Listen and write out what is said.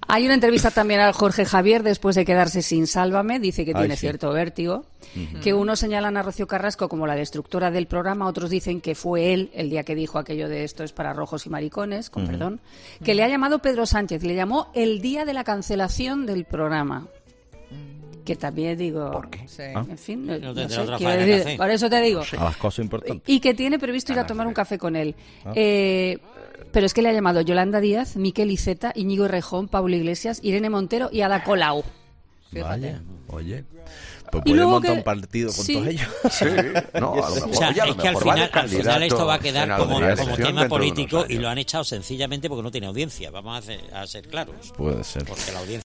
Hay una entrevista también al Jorge Javier después de quedarse sin Sálvame. Dice que tiene cierto vértigo. Que unos señalan a Rocío Carrasco como la destructora del programa, otros dicen que fue él el día que dijo aquello de esto es para rojos y maricones, con perdón. Que le ha llamado Pedro Sánchez, le llamó el día de la cancelación del programa. Que también digo... ¿Por qué? Sí. En fin, no sé, otra quiero faena decir, que hacer. por eso te digo. A las cosas importantes. Y que tiene previsto ir a tomar un café con él. Pero es que le ha llamado Yolanda Díaz, Miquel Iceta, Íñigo Errejón, Pablo Iglesias, Irene Montero y Ada Colau. Vaya, oye. Pues Y puede luego montar que- un partido con sí. todos ellos. Sí, no, a lo mejor, O sea, oye, a lo es que al mejor va de final esto va a quedar candidato como a la elección tema dentro de político unos y lo años. han echado sencillamente porque no tiene audiencia. Vamos a ser claros. Puede ser. Porque la audiencia